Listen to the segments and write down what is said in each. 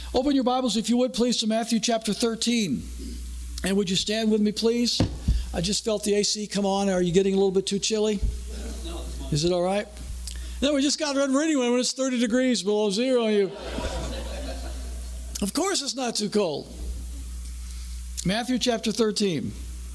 Open your Bibles, if you would, please, to Matthew chapter 13. And would you stand with me, please? I just felt the AC come on. Are you getting a little bit too chilly? No. Is it all right? No, we just got run anyway when it's 30 degrees below zero. Of course it's not too cold. Matthew chapter 13.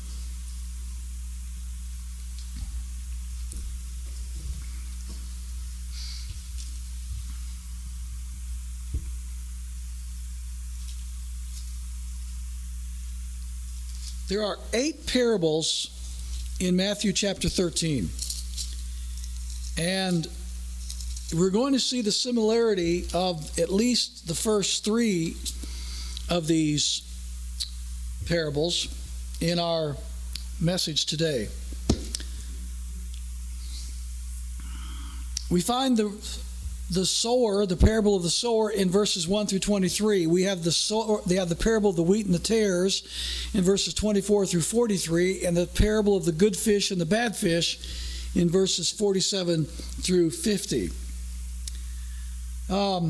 There are 8 parables in Matthew chapter 13. And we're going to see the similarity of at least the first 3 of these parables in our message today. We find the sower, the parable of the sower, in verses 1 through 23. We have the parable of the wheat and the tares in verses 24 through 43, and the parable of the good fish and the bad fish in verses 47 through 50. Now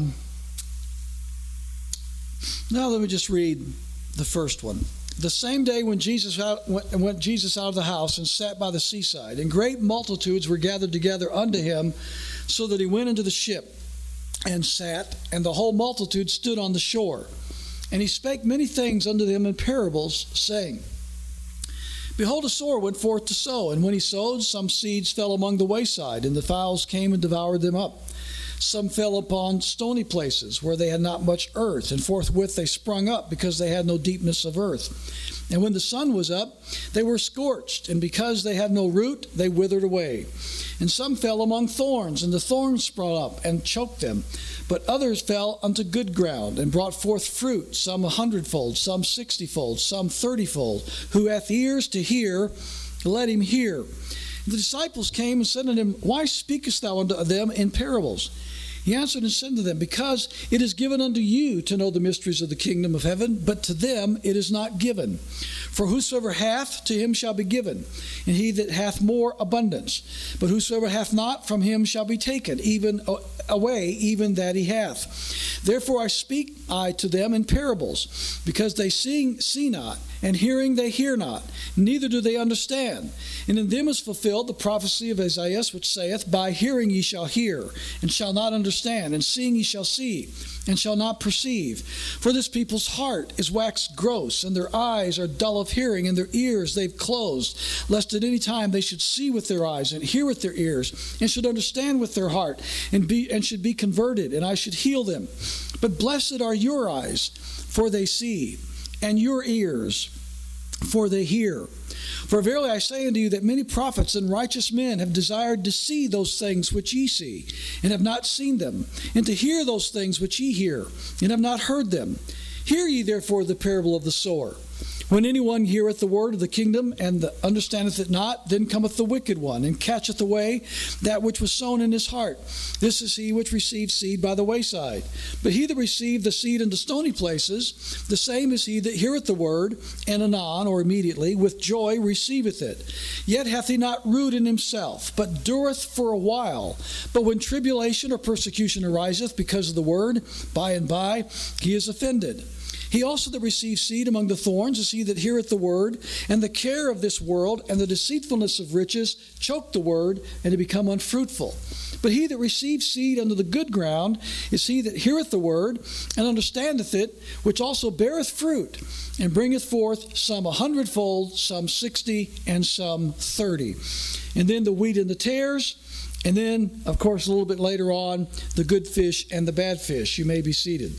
let me just read the first one. The same day when Jesus went Jesus out of the house and sat by the seaside, and great multitudes were gathered together unto him, so that he went into the ship and sat, and the whole multitude stood on the shore. And he spake many things unto them in parables, saying, Behold, a sower went forth to sow, and when he sowed, some seeds fell among the wayside, and the fowls came and devoured them up. Some fell upon stony places, where they had not much earth, and forthwith they sprung up, because they had no deepness of earth. And when the sun was up, they were scorched, and because they had no root, they withered away. And some fell among thorns, and the thorns sprung up and choked them. But others fell unto good ground, and brought forth fruit, some 100-fold, some 60-fold, some 30-fold. Who hath ears to hear, let him hear. The disciples came and said unto him, Why speakest thou unto them in parables? He answered and said to them, Because it is given unto you to know the mysteries of the kingdom of heaven, but to them it is not given. For whosoever hath, to him shall be given, and he that hath more abundance. But whosoever hath not, from him shall be taken, even away, even that he hath. Therefore I speak to them in parables, because they see not, and hearing they hear not, neither do they understand. And in them is fulfilled the prophecy of Isaiah, which saith, By hearing ye shall hear, and shall not understand, and seeing ye shall see, and shall not perceive. For this people's heart is waxed gross, and their eyes are dull of hearing, and their ears they've closed, lest at any time they should see with their eyes, and hear with their ears, and should understand with their heart, and should be converted, and I should heal them. But blessed are your eyes, for they see, and your ears, for they hear. For verily I say unto you that many prophets and righteous men have desired to see those things which ye see, and have not seen them, and to hear those things which ye hear, and have not heard them. Hear ye therefore the parable of the sower. When anyone heareth the word of the kingdom, and understandeth it not, then cometh the wicked one, and catcheth away that which was sown in his heart. This is he which received seed by the wayside. But he that received the seed into stony places, the same is he that heareth the word, and anon, or immediately, with joy receiveth it. Yet hath he not root in himself, but dureth for a while. But when tribulation or persecution ariseth because of the word, by and by he is offended. He also that receives seed among the thorns is he that heareth the word, and the care of this world and the deceitfulness of riches choke the word, and it become unfruitful. But he that receives seed under the good ground is he that heareth the word, and understandeth it, which also beareth fruit, and bringeth forth some 100-fold, some 60, and some 30. And then the wheat and the tares, and then, of course, a little bit later on, the good fish and the bad fish. You may be seated.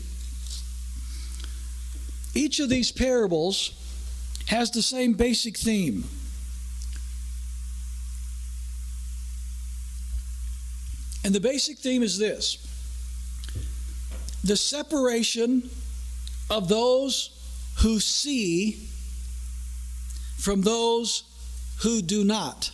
Each of these parables has the same basic theme. And the basic theme is this: the separation of those who see from those who do not.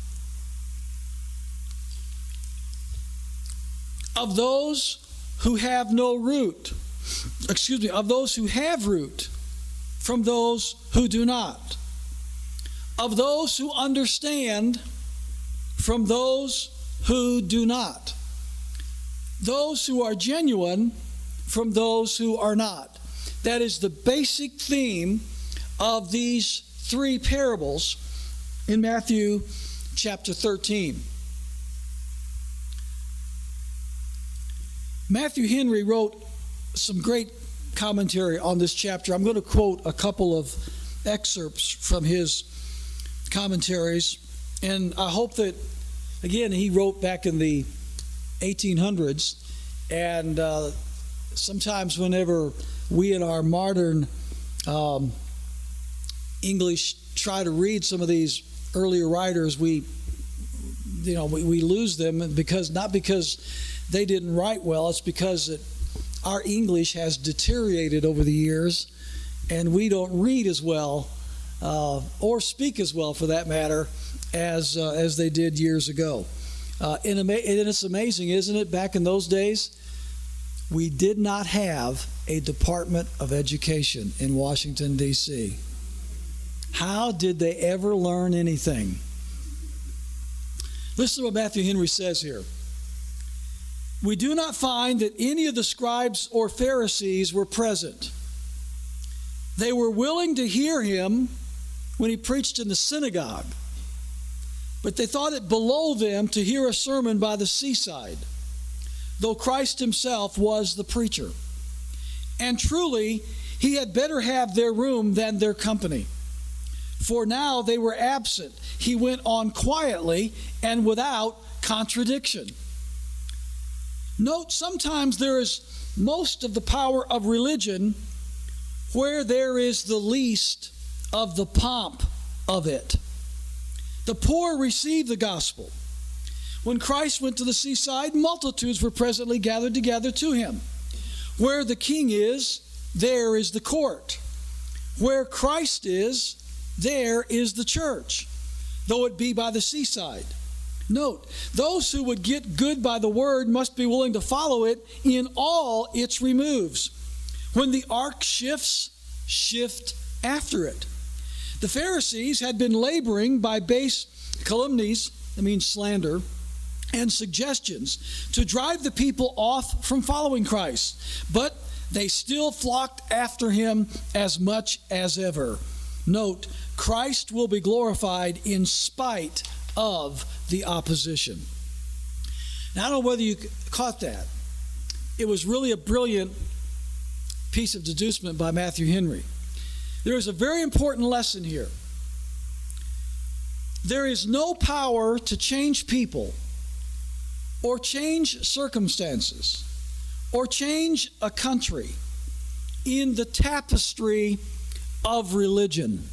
Of those who have no root. Of those who have root from those who do not. Of those who understand from those who do not. Those who are genuine from those who are not. That is the basic theme of these three parables in Matthew chapter 13. Matthew Henry wrote some great commentary on this chapter. I'm going to quote a couple of excerpts from his commentaries, and I hope that, again, he wrote back in the 1800s, and sometimes whenever we in our modern English try to read some of these earlier writers, we lose them, not because they didn't write well. It's because our English has deteriorated over the years, and we don't read as well or speak as well, for that matter, as they did years ago. And it's amazing, isn't it? Back in those days, we did not have a Department of Education in Washington, D.C. How did they ever learn anything? Listen to what Matthew Henry says here. We do not find that any of the scribes or Pharisees were present. They were willing to hear him when he preached in the synagogue, but they thought it below them to hear a sermon by the seaside, though Christ himself was the preacher. And truly, he had better have their room than their company. For now they were absent. He went on quietly and without contradiction. Note, sometimes there is most of the power of religion where there is the least of the pomp of it. The poor receive the gospel. When Christ went to the seaside, multitudes were presently gathered together to him. Where the king is, there is the court. Where Christ is, there is the church, though it be by the seaside. Note, those who would get good by the word must be willing to follow it in all its removes. When the ark shifts, shift after it. The Pharisees had been laboring by base calumnies, that means slander, and suggestions to drive the people off from following Christ. But they still flocked after him as much as ever. Note, Christ will be glorified in spite of the opposition. Now, I don't know whether you caught that. It was really a brilliant piece of deducement by Matthew Henry. There is a very important lesson here. There is no power to change people or change circumstances or change a country in the tapestry of religion.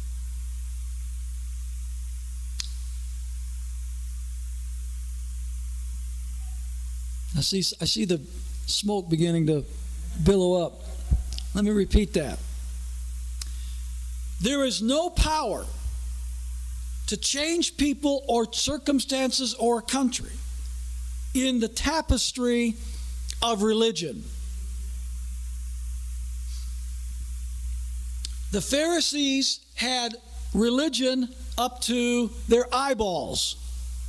I see the smoke beginning to billow up. Let me repeat that. There is no power to change people or circumstances or a country in the tapestry of religion. The Pharisees had religion up to their eyeballs.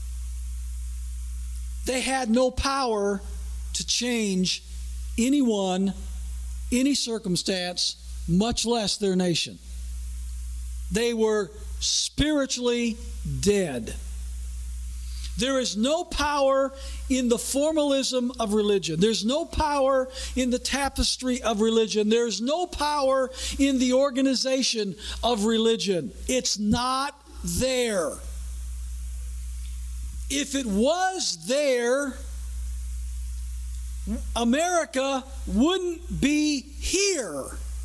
They had no power to change anyone, any circumstance, much less their nation. They were spiritually dead. There is no power in the formalism of religion. There's no power in the tapestry of religion. There's no power in the organization of religion. It's not there. If it was there, America wouldn't be here.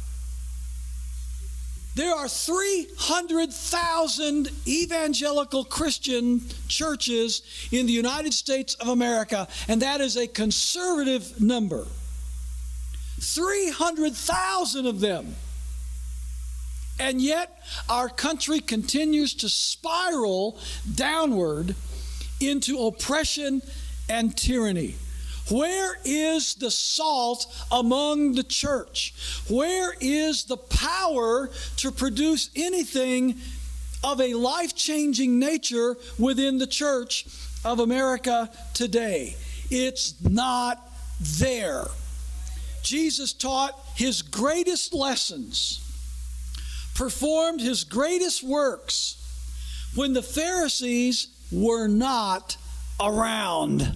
There are 300,000 evangelical Christian churches in the United States of America, and that is a conservative number. 300,000 of them. And yet, our country continues to spiral downward into oppression and tyranny. Where is the salt among the church? Where is the power to produce anything of a life-changing nature within the church of America today? It's not there. Jesus taught his greatest lessons, performed his greatest works when the Pharisees were not around.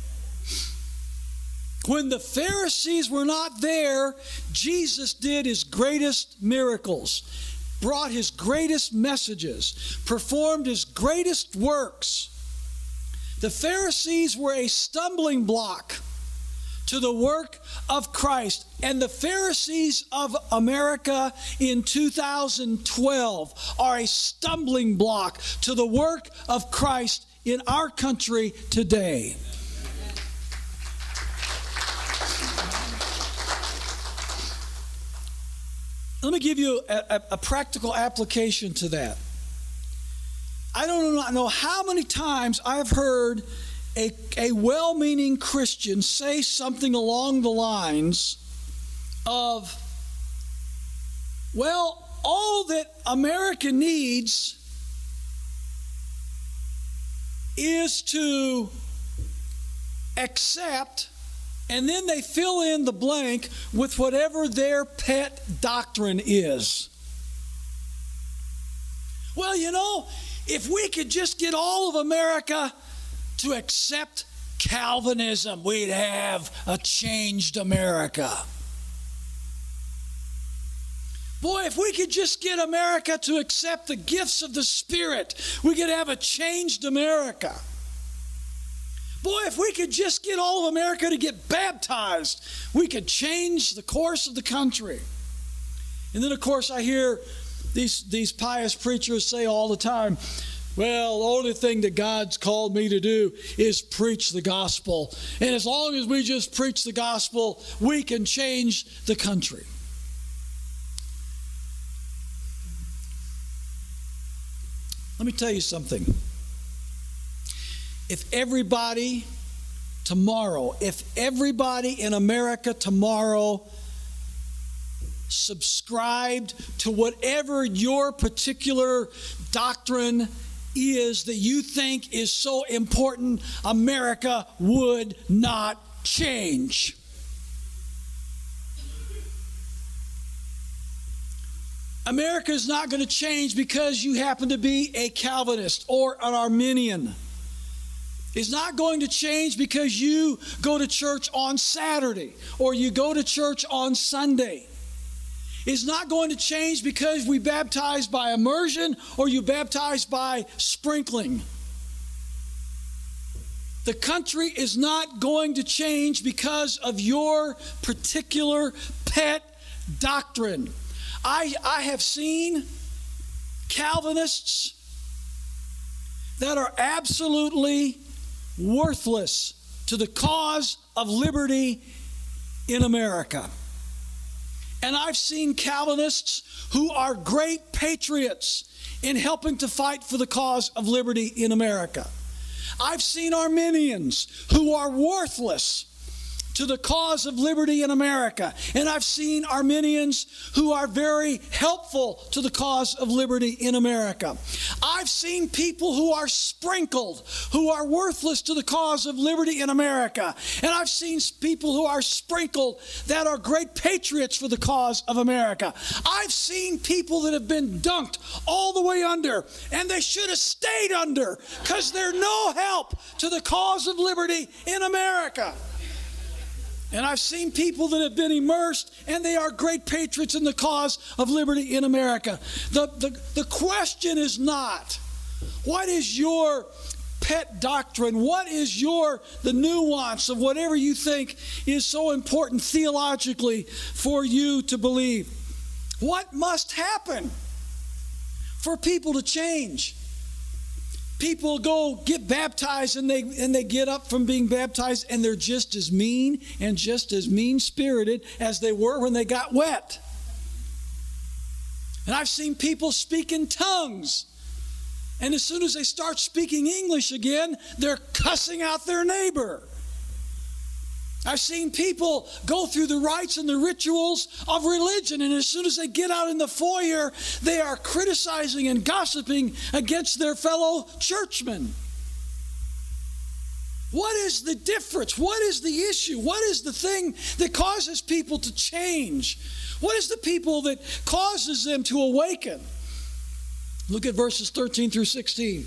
When the Pharisees were not there, Jesus did his greatest miracles, brought his greatest messages, performed his greatest works. The Pharisees were a stumbling block to the work of Christ. And the Pharisees of America in 2012 are a stumbling block to the work of Christ in our country today. Let me give you a practical application to that. I don't know how many times I've heard a well-meaning Christian say something along the lines of, well, all that America needs is to accept, and then they fill in the blank with whatever their pet doctrine is. Well, you know, if we could just get all of America to accept Calvinism, we'd have a changed America. Boy, if we could just get America to accept the gifts of the Spirit, we could have a changed America. Boy, if we could just get all of America to get baptized, we could change the course of the country. And then, of course, I hear these pious preachers say all the time, well, the only thing that God's called me to do is preach the gospel. And as long as we just preach the gospel, we can change the country. Let me tell you something. If everybody in America tomorrow subscribed to whatever your particular doctrine is that you think is so important, America would not change. America is not going to change because you happen to be a Calvinist or an Arminian. It's not going to change because you go to church on Saturday or you go to church on Sunday. It's not going to change because we baptize by immersion or you baptize by sprinkling. The country is not going to change because of your particular pet doctrine. I have seen Calvinists that are absolutely worthless to the cause of liberty in America. And I've seen Calvinists who are great patriots in helping to fight for the cause of liberty in America. I've seen Arminians who are worthless to the cause of liberty in America. And I've seen Arminians who are very helpful to the cause of liberty in America. I've seen people who are sprinkled, who are worthless to the cause of liberty in America. And I've seen people who are sprinkled that are great patriots for the cause of America. I've seen people that have been dunked all the way under, and they should have stayed under because they're no help to the cause of liberty in America. And I've seen people that have been immersed, and they are great patriots in the cause of liberty in America. The question is not, what is your pet doctrine? What is the nuance of whatever you think is so important theologically for you to believe? What must happen for people to change? People go get baptized and they get up from being baptized and they're just as mean and just as mean-spirited as they were when they got wet. And I've seen people speak in tongues, and as soon as they start speaking English again, they're cussing out their neighbor. I've seen people go through the rites and the rituals of religion, and as soon as they get out in the foyer, they are criticizing and gossiping against their fellow churchmen. What is the difference? What is the issue? What is the thing that causes people to change? What is the people that causes them to awaken? Look at verses 13 through 16.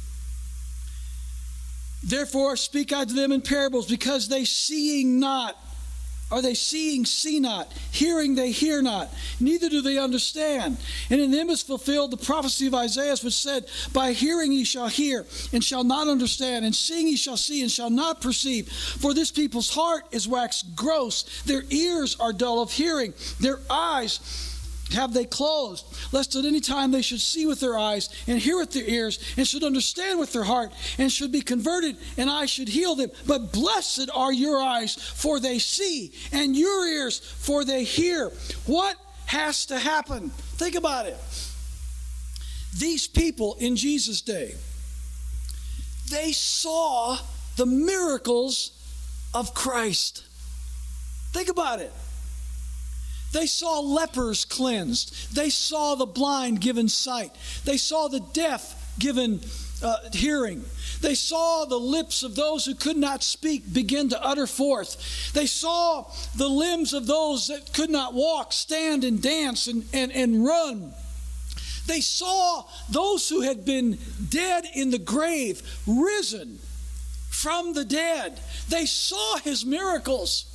Therefore speak I to them in parables, because they seeing not, or they seeing see not, hearing they hear not, neither do they understand. And in them is fulfilled the prophecy of Isaiah, which said, by hearing ye shall hear, and shall not understand, and seeing ye shall see, and shall not perceive. For this people's heart is waxed gross, their ears are dull of hearing, their eyes have they closed, lest at any time they should see with their eyes, and hear with their ears, and should understand with their heart, and should be converted, and I should heal them. But blessed are your eyes, for they see, and your ears, for they hear. What has to happen? Think about it. These people in Jesus' day, they saw the miracles of Christ. Think about it. They saw lepers cleansed. They saw the blind given sight. They saw the deaf given hearing. They saw the lips of those who could not speak begin to utter forth. They saw the limbs of those that could not walk stand and dance and run. They saw those who had been dead in the grave risen from the dead. They saw his miracles.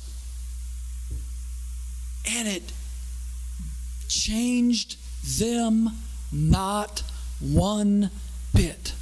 And it changed them not one bit.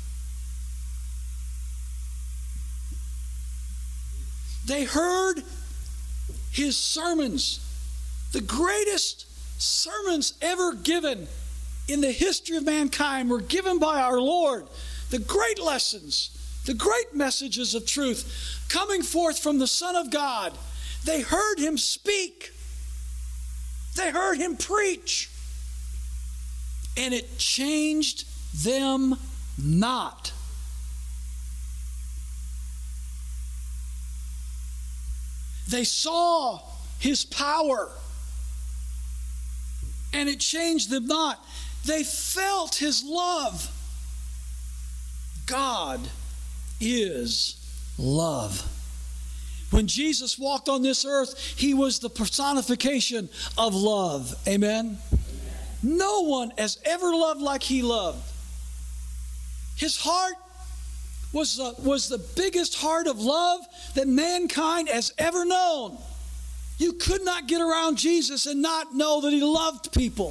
They heard his sermons, the greatest sermons ever given in the history of mankind were given by our Lord. The great lessons, the great messages of truth coming forth from the Son of God. They heard him speak. They heard him preach, and it changed them not. They saw his power, and it changed them not. They felt his love. God is love. When Jesus walked on this earth, he was the personification of love. Amen? No one has ever loved like he loved. His heart was the biggest heart of love that mankind has ever known. You could not get around Jesus and not know that he loved people.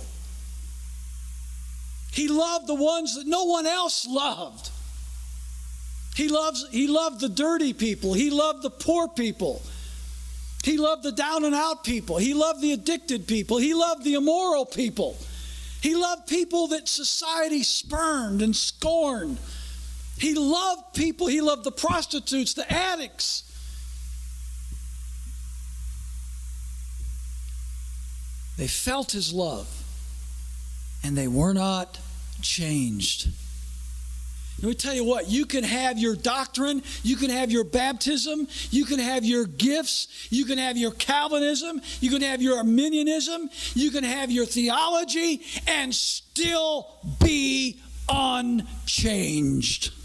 He loved the ones that no one else loved. He loved the dirty people. He loved the poor people. He loved the down and out people. He loved the addicted people. He loved the immoral people. He loved people that society spurned and scorned. He loved people. He loved the prostitutes, the addicts. They felt his love, and they were not changed. Let me tell you what, you can have your doctrine, you can have your baptism, you can have your gifts, you can have your Calvinism, you can have your Arminianism, you can have your theology, and still be unchanged.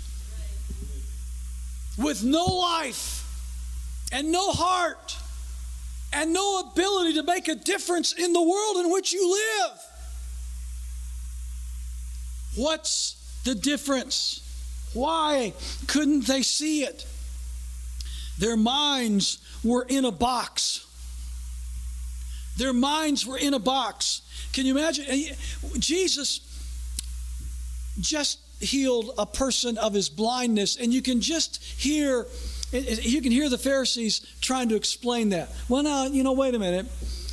With no life, and no heart, and no ability to make a difference in the world in which you live. What's the difference? Why couldn't they see it? Their minds were in a box. Their minds were in a box. Can you imagine? Jesus just healed a person of his blindness, and you can just hear, you can hear the Pharisees trying to explain that. Well, now, wait a minute.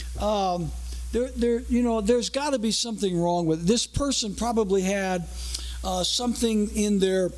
There's got to be something wrong with it. This person probably had something in their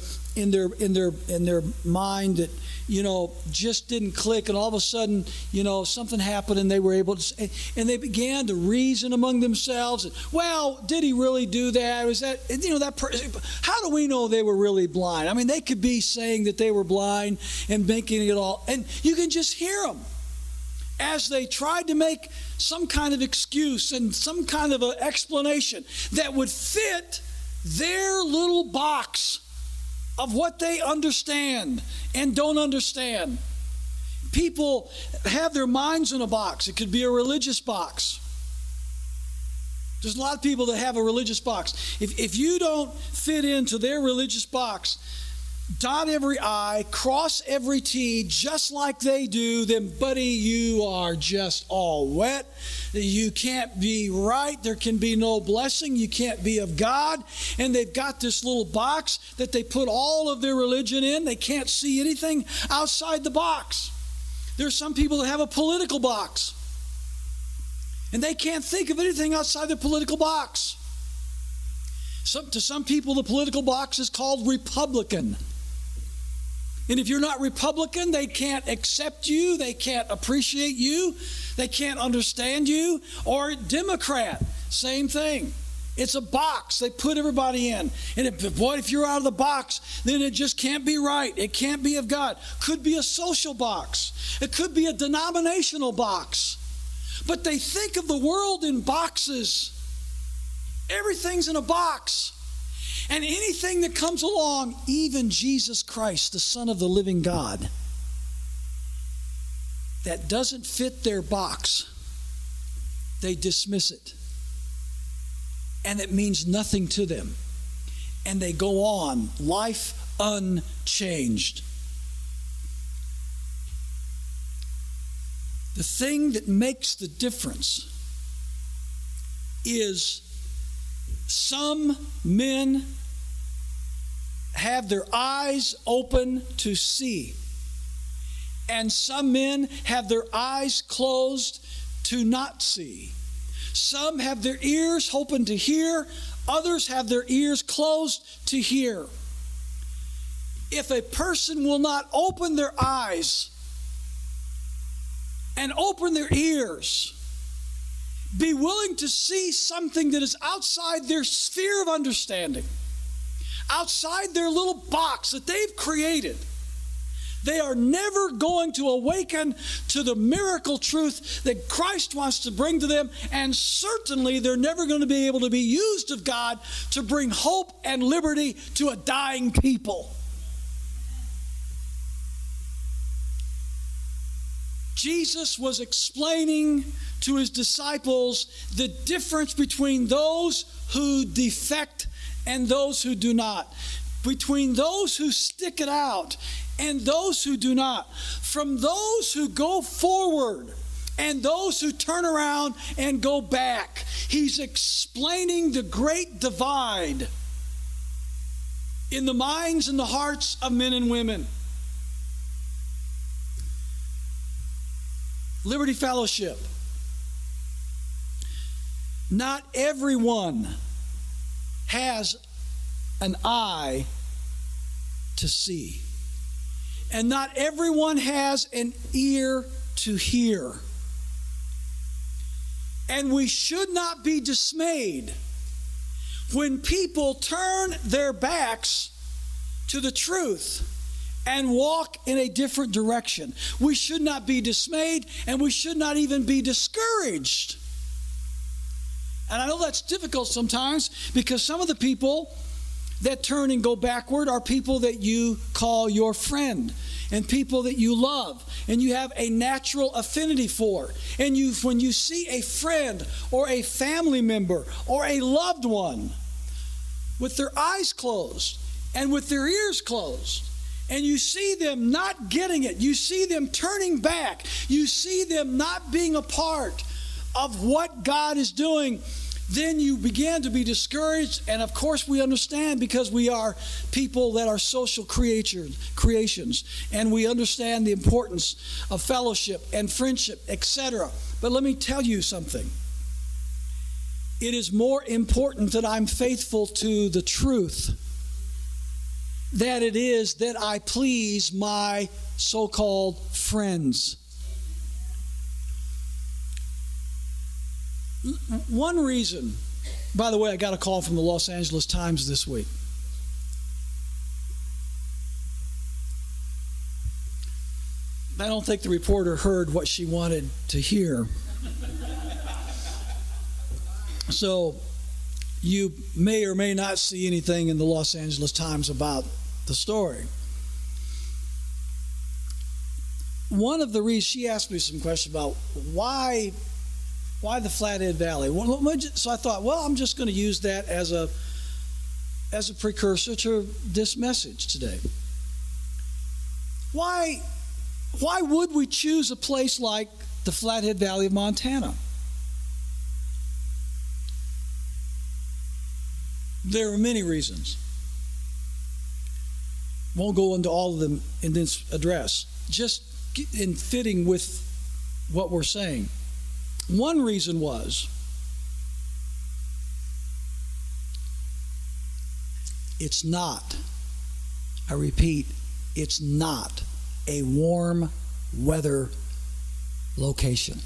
mind that just didn't click, and all of a sudden something happened, and they were able to, and they began to reason among themselves. Well, did he really do that? Was that that person? How do we know they were really blind? I mean, they could be saying that they were blind and making it all, and you can just hear them as they tried to make some kind of excuse and some kind of an explanation that would fit their little box of what they understand and don't understand. People have their minds in a box. It could be a religious box. There's a lot of people that have a religious box. If you don't fit into their religious box, dot every I, cross every T, just like they do, then, buddy, you are just all wet. You can't be right. There can be no blessing. You can't be of God. And they've got this little box that they put all of their religion in. They can't see anything outside the box. There's some people that have a political box, and they can't think of anything outside their political box. To some people, the political box is called Republican. And if you're not Republican, they can't accept you, they can't appreciate you, they can't understand you. Or Democrat, same thing. It's a box they put everybody in. And if you're out of the box, then it just can't be right. It can't be of God. Could be a social box. It could be a denominational box. But they think of the world in boxes. Everything's in a box. And anything that comes along, even Jesus Christ, the Son of the living God, that doesn't fit their box, they dismiss it. And it means nothing to them. And they go on, life unchanged. The thing that makes the difference is some men have their eyes open to see, and some men have their eyes closed to not see. Some have their ears open to hear, others have their ears closed to hear. If a person will not open their eyes and open their ears, be willing to see something that is outside their sphere of understanding, outside their little box that they've created, they are never going to awaken to the miracle truth that Christ wants to bring to them, and certainly they're never going to be able to be used of God to bring hope and liberty to a dying people. Jesus was explaining to his disciples the difference between those who defect and those who do not, between those who stick it out and those who do not, from those who go forward and those who turn around and go back. He's explaining the great divide in the minds and the hearts of men and women. Liberty Fellowship. Not everyone has an eye to see. And not everyone has an ear to hear. And we should not be dismayed when people turn their backs to the truth and walk in a different direction. We should not be dismayed, and we should not even be discouraged. And I know that's difficult sometimes, because some of the people that turn and go backward are people that you call your friend and people that you love and you have a natural affinity for. And when you see a friend or a family member or a loved one with their eyes closed and with their ears closed, and you see them not getting it, you see them turning back, you see them not being a part of what God is doing, then you begin to be discouraged. And of course we understand, because we are people that are social creations, and we understand the importance of fellowship and friendship, etc. But let me tell you something. It is more important that I'm faithful to the truth than it is that I please my so-called friends. One reason, by the way, I got a call from the Los Angeles Times this week. I don't think the reporter heard what she wanted to hear. So you may or may not see anything in the Los Angeles Times about the story. One of the reasons, she asked me some questions about why the Flathead Valley. So I thought, well, I'm just going to use that as a precursor to this message today. Why would we choose a place like the Flathead Valley of Montana? There are many reasons. Won't go into all of them in this address. Just in fitting with what we're saying. One reason was it's not, I repeat, it's not a warm weather location.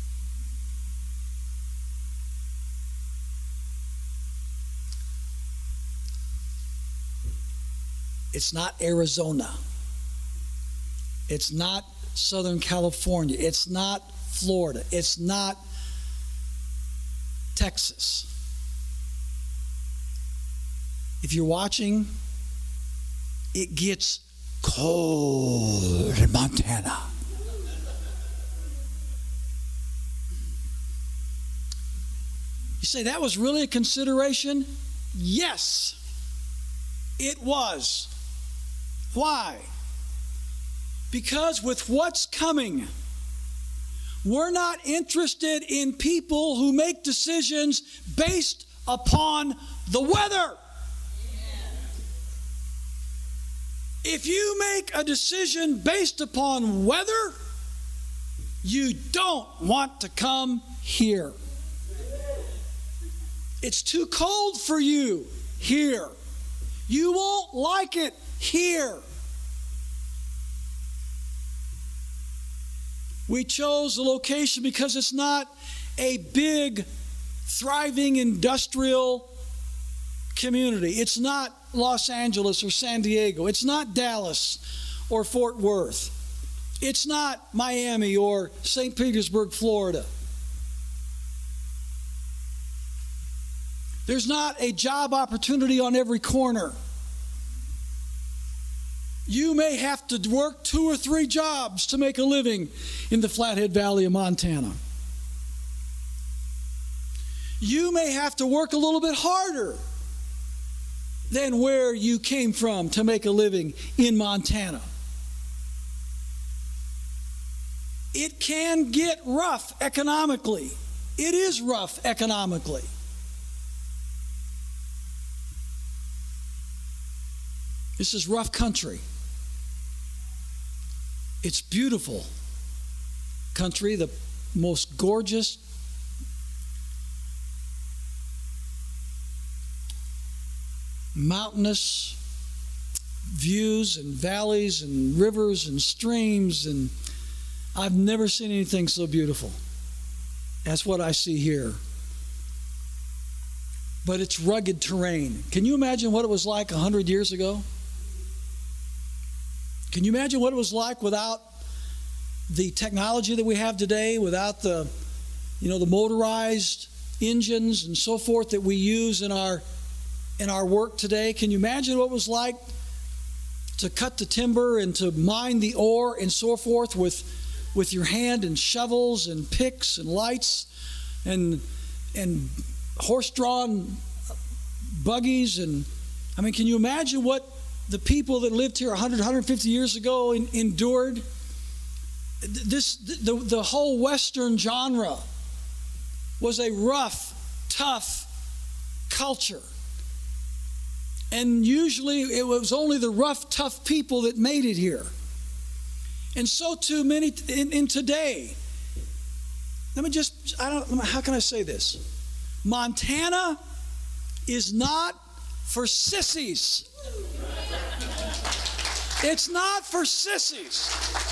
It's not Arizona. It's not Southern California. It's not Florida. It's not Texas. If you're watching, it gets cold in Montana. You say that was really a consideration? Yes, it was. Why? Because with what's coming, we're not interested in people who make decisions based upon the weather. If you make a decision based upon weather, you don't want to come here. It's too cold for you here. You won't like it here. We chose the location because it's not a big, thriving industrial community. It's not Los Angeles or San Diego. It's not Dallas or Fort Worth. It's not Miami or St. Petersburg, Florida. There's not a job opportunity on every corner. You may have to work 2 or 3 jobs to make a living in the Flathead Valley of Montana. You may have to work a little bit harder than where you came from to make a living in Montana. It can get rough economically. It is rough economically. This is rough country. It's beautiful country, the most gorgeous, mountainous views and valleys and rivers and streams, and I've never seen anything so beautiful. That's what I see here. But it's rugged terrain. Can you imagine what it was like 100 years ago? Can you imagine what it was like without the technology that we have today, without the motorized engines and so forth that we use in our work today? Can you imagine what it was like to cut the timber and to mine the ore and so forth with your hand and shovels and picks and lights and horse-drawn buggies? And I mean, can you imagine what the people that lived here 100, 150 years ago endured? The whole Western genre was a rough, tough culture. And usually it was only the rough, tough people that made it here. And so too many in today. How can I say this? Montana is not for sissies. It's not for sissies.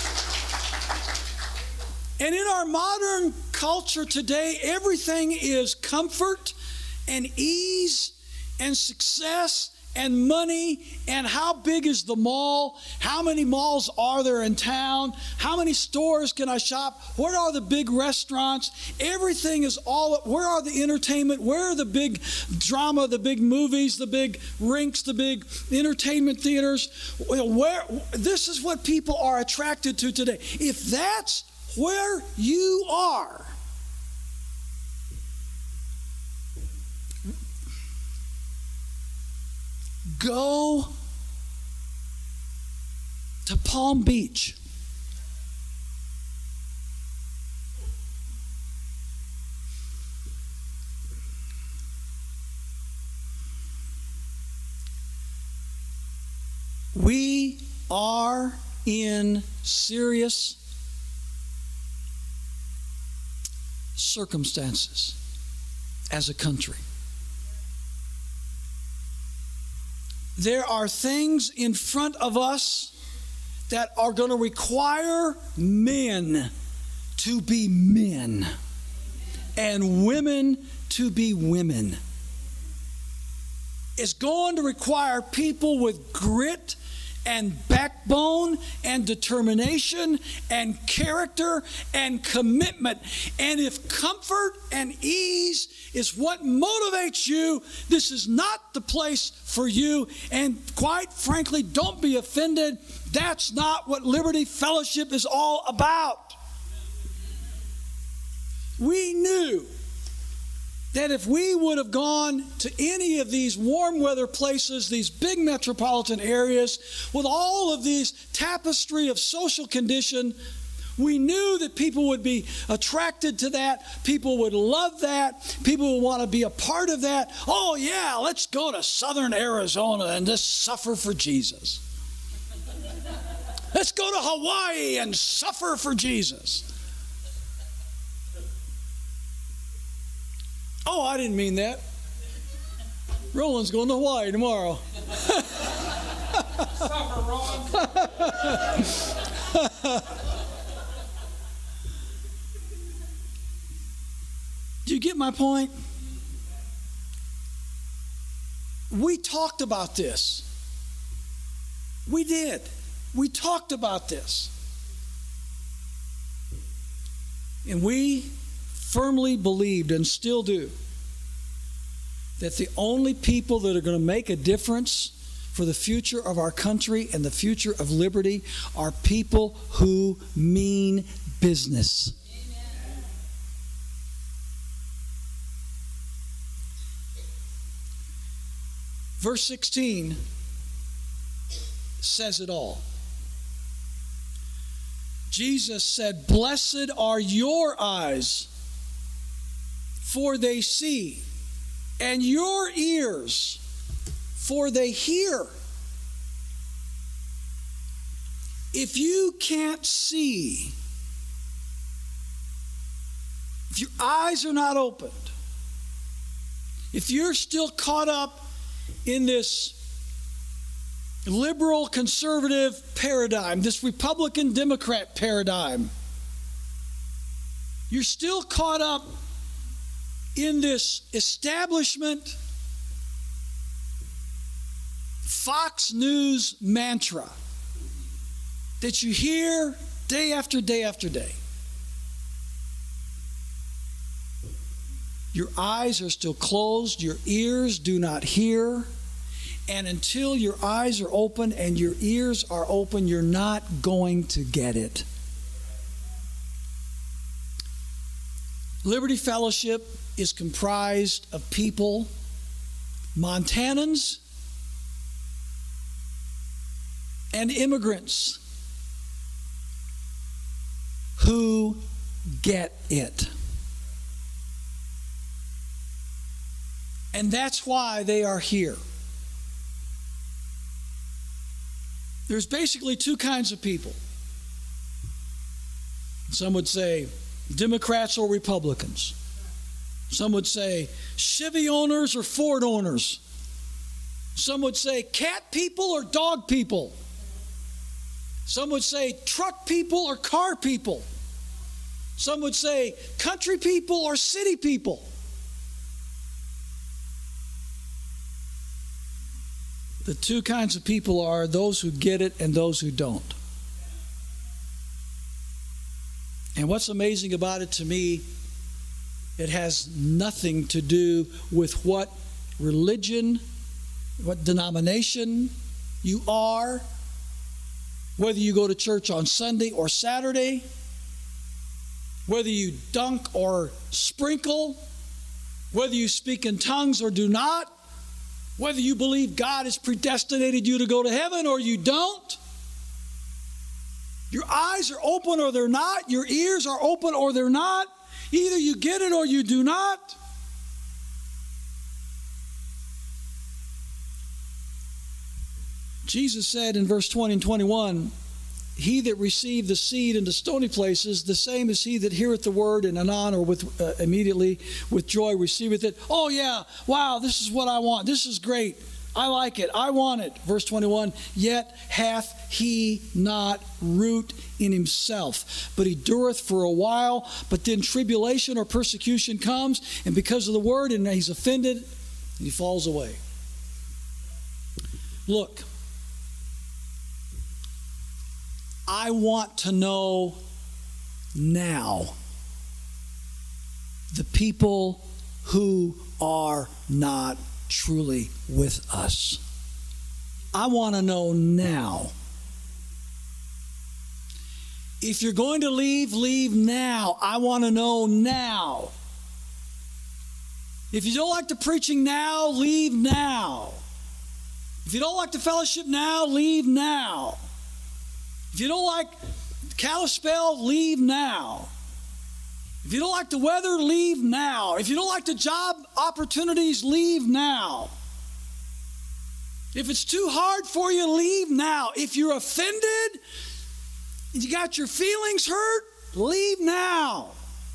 And in our modern culture today, everything is comfort and ease and success and money and how big is the mall, how many malls are there in town, how many stores can I shop, where are the big restaurants, everything is all, where are the entertainment, where are the big drama, the big movies, the big rinks, the big entertainment theaters, this is what people are attracted to today. If that's where you are, go to Palm Beach. We are in serious circumstances as a country. There are things in front of us that are going to require men to be men and women to be women. It's going to require people with grit and backbone and determination and character and commitment. And if comfort and ease is what motivates you, this is not the place for you. And quite frankly, don't be offended. That's not what Liberty Fellowship is all about. We knew that if we would have gone to any of these warm weather places, these big metropolitan areas, with all of these tapestry of social condition, we knew that people would be attracted to that. People would love that. People would want to be a part of that. Oh, yeah, let's go to southern Arizona and just suffer for Jesus. Let's go to Hawaii and suffer for Jesus. Oh, I didn't mean that. Roland's going to Hawaii tomorrow. Suffer, Roland. Do you get my point? We talked about this. We did. We talked about this. And we firmly believed, and still do, that the only people that are going to make a difference for the future of our country and the future of liberty are people who mean business. Amen. Verse 16 says it all. Jesus said, "Blessed are your eyes, for they see, and your ears, for they hear." If you can't see, if your eyes are not opened, if you're still caught up in this liberal conservative paradigm, this Republican Democrat paradigm, you're still caught up in this establishment Fox News mantra that you hear day after day after day. Your eyes are still closed, your ears do not hear, and until your eyes are open and your ears are open, you're not going to get it. Liberty Fellowship is comprised of people, Montanans and immigrants, who get it. And that's why they are here. There's basically two kinds of people. Some would say Democrats or Republicans. Some would say Chevy owners or Ford owners. Some would say cat people or dog people. Some would say truck people or car people. Some would say country people or city people. The two kinds of people are those who get it and those who don't. And what's amazing about it to me, it has nothing to do with what religion, what denomination you are, whether you go to church on Sunday or Saturday, whether you dunk or sprinkle, whether you speak in tongues or do not, whether you believe God has predestinated you to go to heaven or you don't. Your eyes are open or they're not. Your ears are open or they're not. Either you get it or you do not. Jesus said in verse 20 and 21, he that received the seed into stony places, the same is he that heareth the word and anon or immediately with joy receiveth it. Oh yeah, wow, this is what I want. This is great. I like it. I want it. Verse 21, yet hath he not root in himself, but he dureth for a while, but then tribulation or persecution comes, and because of the word, and he's offended, he falls away. Look, I want to know now the people who are not truly with us. I want to know now. If you're going to leave, leave now. I want to know now. If you don't like the preaching now, leave now. If you don't like the fellowship now, leave now. If you don't like Kalispell, leave now. If you don't like the weather, leave now. If you don't like the job opportunities, leave now. If it's too hard for you, leave now. If you're offended and you got your feelings hurt, leave now.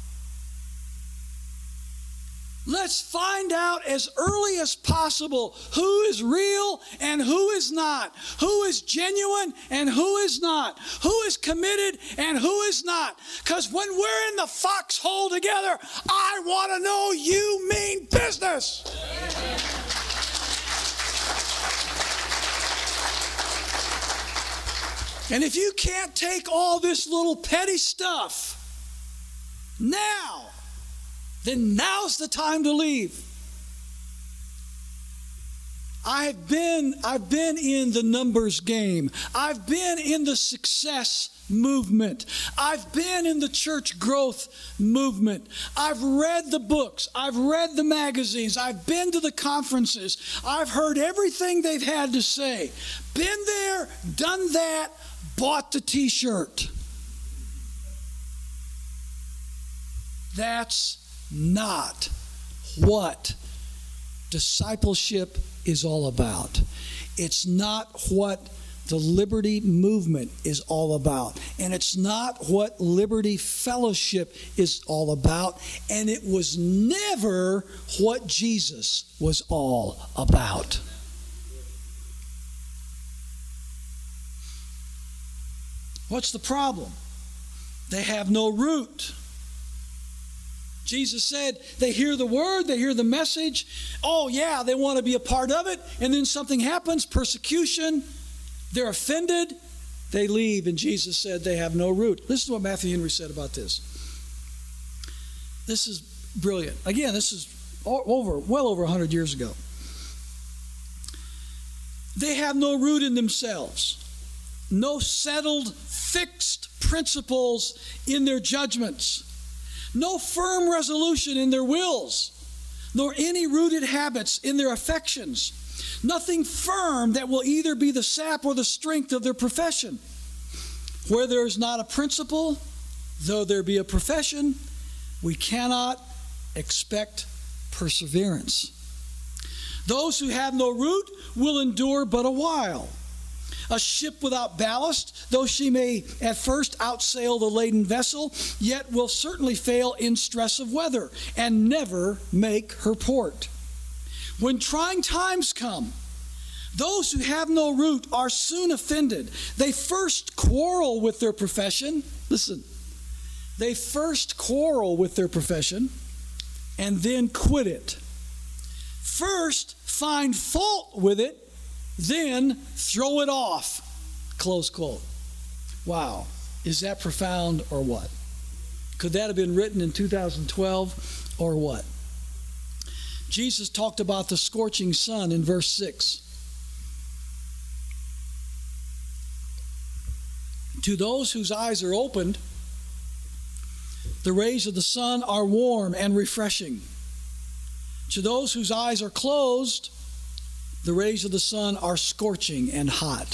Let's find out as early as possible who is real and who is not, who is genuine and who is not, who is committed and who is not. Because when we're in the foxhole together, I want to know you mean business. And if you can't take all this little petty stuff now, then now's the time to leave. I've been in the numbers game. I've been in the success movement. I've been in the church growth movement. I've read the books. I've read the magazines. I've been to the conferences. I've heard everything they've had to say. Been there, done that, bought the t-shirt. That's not what discipleship is all about. It's not what the Liberty movement is all about. And it's not what Liberty Fellowship is all about. And it was never what Jesus was all about. What's the problem? They have no root. Jesus said they hear the word, they hear the message. Oh yeah, they want to be a part of it. And then something happens, persecution. They're offended. They leave. And Jesus said they have no root. Listen to what Matthew Henry said about this. This is brilliant. Again, this is well over 100 years ago. They have no root in themselves. No settled, fixed principles in their judgments. No firm resolution in their wills, nor any rooted habits in their affections. Nothing firm that will either be the sap or the strength of their profession. Where there is not a principle, though there be a profession, we cannot expect perseverance. Those who have no root will endure but a while. A ship without ballast, though she may at first outsail the laden vessel, yet will certainly fail in stress of weather and never make her port. When trying times come, those who have no root are soon offended. They first quarrel with their profession. Listen, they first quarrel with their profession and then quit it. First find fault with it, then throw it off. Close quote. Wow. Is that profound or what? Could that have been written in 2012 or what? Jesus talked about the scorching sun in verse 6. To those whose eyes are opened, the rays of the sun are warm and refreshing. To those whose eyes are closed, the rays of the sun are scorching and hot.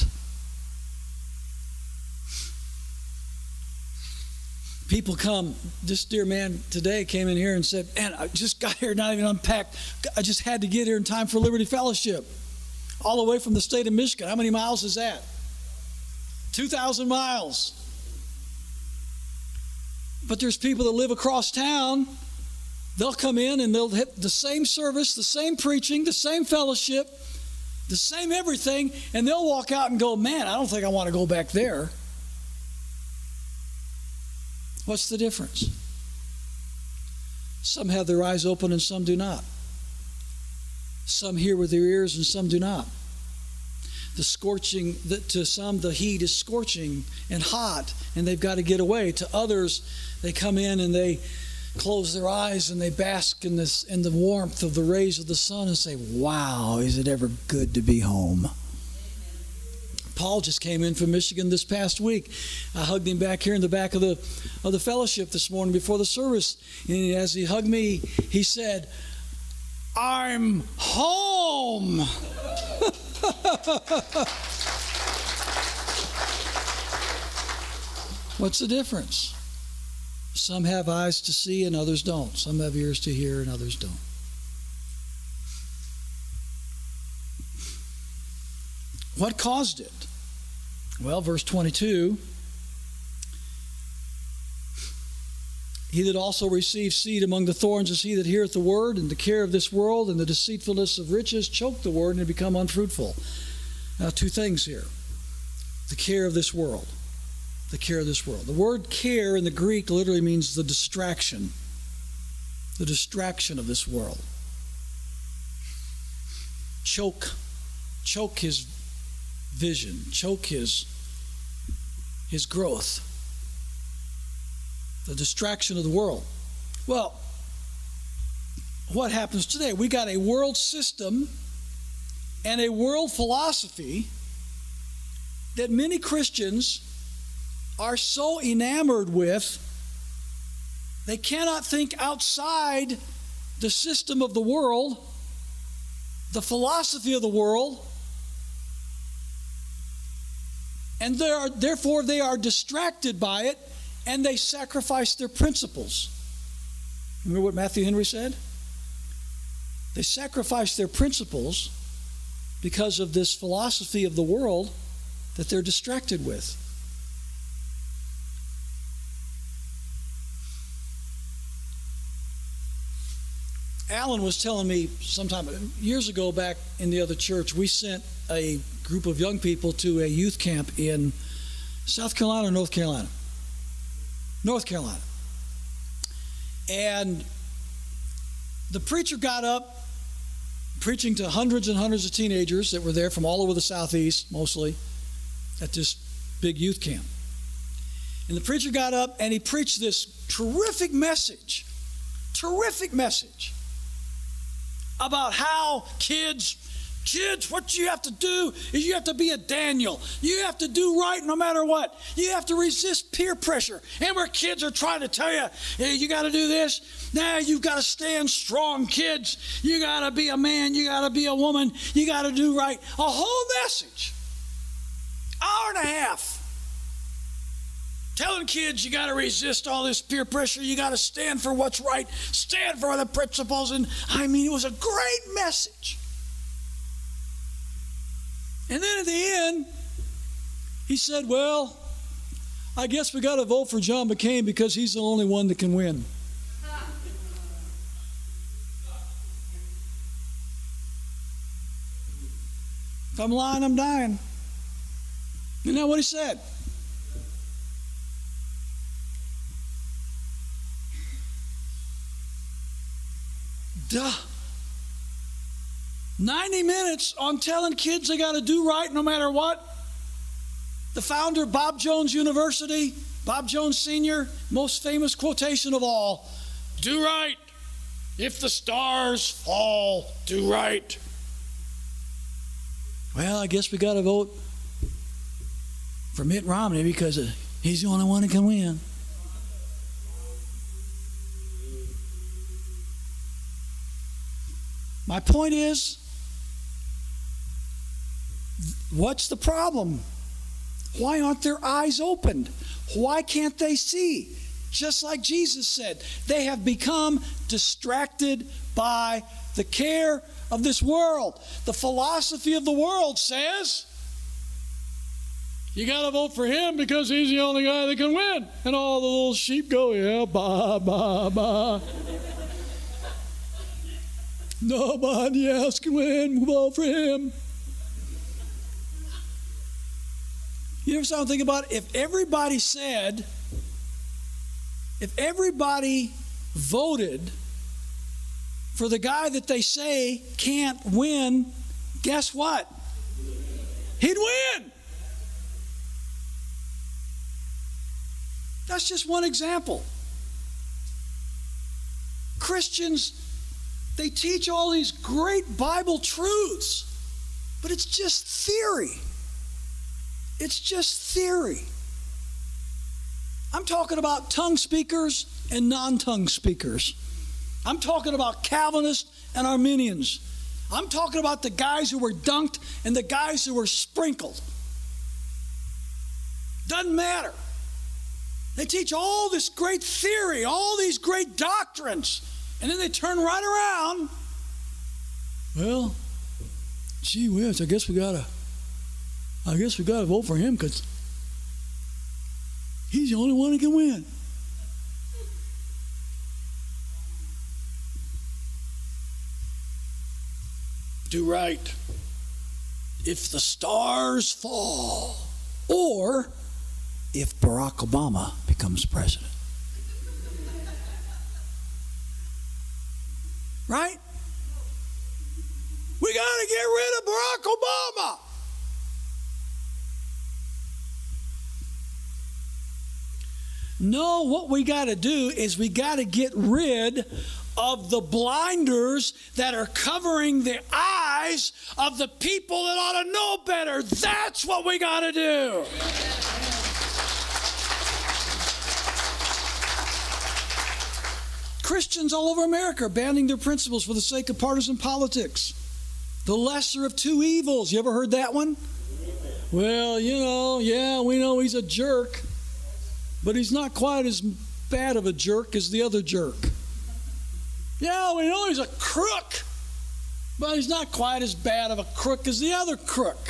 People come, this dear man today came in here and said, man, I just got here, not even unpacked. I just had to get here in time for Liberty Fellowship. All the way from the state of Michigan. How many miles is that? 2,000 miles. But there's people that live across town. They'll come in and they'll hit the same service, the same preaching, the same fellowship, the same everything, and they'll walk out and go, man, I don't think I want to go back there. What's the difference? Some have their eyes open and some do not. Some hear with their ears and some do not. The scorching, to some the heat is scorching and hot and they've got to get away. To others, they come in and they close their eyes and they bask in the warmth of the rays of the sun and say, wow, is it ever good to be home? Paul just came in from Michigan this past week. I hugged him back here in the back of the fellowship this morning before the service. And as he hugged me, he said, I'm home. What's the difference? Some have eyes to see and others don't. Some have ears to hear and others don't. What caused it? Well, verse 22, he that also receives seed among the thorns is he that heareth the word, and the care of this world and the deceitfulness of riches choke the word and it become unfruitful. Now, two things here. The care of this world. The care of this world. The word care in the Greek literally means the distraction. The distraction of this world. Choke his vision, choke his growth, the distraction of the world. Well, what happens today? We got a world system and a world philosophy that many Christians are so enamored with, they cannot think outside the system of the world, the philosophy of the world, and therefore they are distracted by it, and they sacrifice their principles. Remember what Matthew Henry said? They sacrifice their principles because of this philosophy of the world that they're distracted with. Alan was telling me sometime years ago back in the other church, we sent a group of young people to a youth camp in South Carolina or North Carolina? North Carolina. And the preacher got up preaching to hundreds and hundreds of teenagers that were there from all over the Southeast, mostly, at this big youth camp. And the preacher got up and he preached this terrific message about how kids, what you have to do is you have to be a Daniel. You have to do right no matter what. You have to resist peer pressure. And where kids are trying to tell you, hey, you got to do this. Now you've got to stand strong, kids. You got to be a man. You got to be a woman. You got to do right. A whole message. Hour and a half. Telling kids you got to resist all this peer pressure. You got to stand for what's right. Stand for the principles. And I mean, it was a great message. And then at the end, he said, well, I guess we got to vote for John McCain because he's the only one that can win. If I'm lying, I'm dying. Isn't that what he said? Duh. 90 minutes on telling kids they got to do right no matter what. The founder, Bob Jones University, Bob Jones Sr., most famous quotation of all, do right. If the stars fall, do right. Well, I guess we got to vote for Mitt Romney because he's the only one that can win. My point is, what's the problem? Why aren't their eyes opened? Why can't they see? Just like Jesus said, they have become distracted by the care of this world. The philosophy of the world says, you got to vote for him because he's the only guy that can win. And all the little sheep go, yeah, bah, bah, bah. Nobody else can win, vote for him. You ever start to think about it? If everybody voted for the guy that they say can't win, guess what? He'd win. That's just one example. Christians, they teach all these great Bible truths, but it's just theory. It's just theory. I'm talking about tongue speakers and non-tongue speakers. I'm talking about Calvinists and Arminians. I'm talking about the guys who were dunked and the guys who were sprinkled. Doesn't matter. They teach all this great theory, all these great doctrines, and then they turn right around. Well, gee whiz, I guess we gotta vote for him because he's the only one who can win. Do right if the stars fall, or if Barack Obama becomes president. Right? We got to get rid of Barack Obama. No, what we got to do is we got to get rid of the blinders that are covering the eyes of the people that ought to know better. That's what we got to do. Christians all over America are abandoning their principles for the sake of partisan politics. The lesser of two evils. You ever heard that one? Well, yeah, we know he's a jerk, but he's not quite as bad of a jerk as the other jerk. Yeah, we know he's a crook, but he's not quite as bad of a crook as the other crook.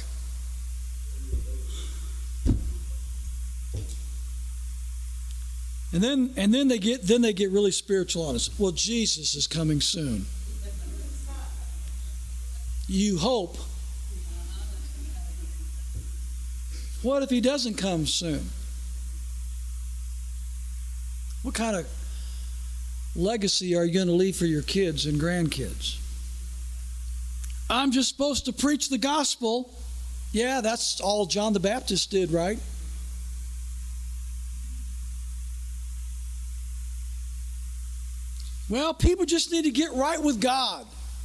And then they get really spiritual on us. Well, Jesus is coming soon. You hope. What if he doesn't come soon? What kind of legacy are you going to leave for your kids and grandkids? I'm just supposed to preach the gospel. Yeah, that's all John the Baptist did, right? Well, people just need to get right with God.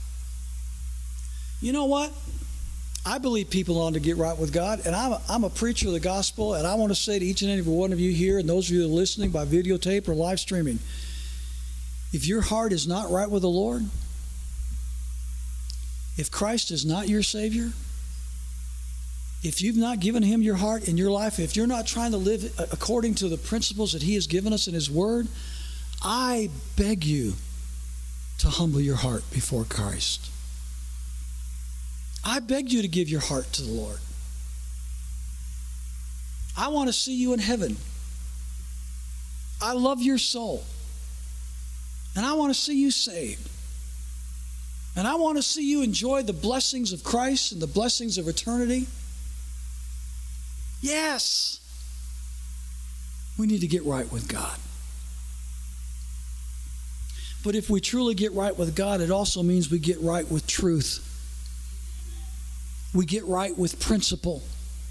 You know what? I believe people ought to get right with God, and I'm a preacher of the gospel, and I want to say to each and every one of you here, and those of you that are listening by videotape or live streaming, if your heart is not right with the Lord, if Christ is not your Savior, if you've not given Him your heart and your life, if you're not trying to live according to the principles that He has given us in His Word, I beg you to humble your heart before Christ. I beg you to give your heart to the Lord. I want to see you in heaven. I love your soul. And I want to see you saved. And I want to see you enjoy the blessings of Christ and the blessings of eternity. Yes. We need to get right with God. But if we truly get right with God, it also means we get right with truth. we get right with principle.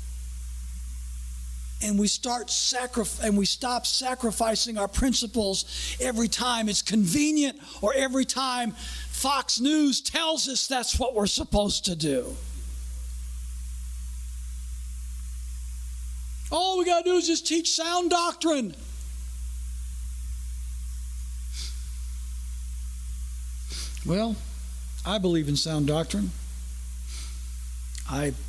And we stop sacrificing our principles every time it's convenient or every time Fox News tells us that's what we're supposed to do. All we got to do is just teach sound doctrine. Well, I believe in sound doctrine. I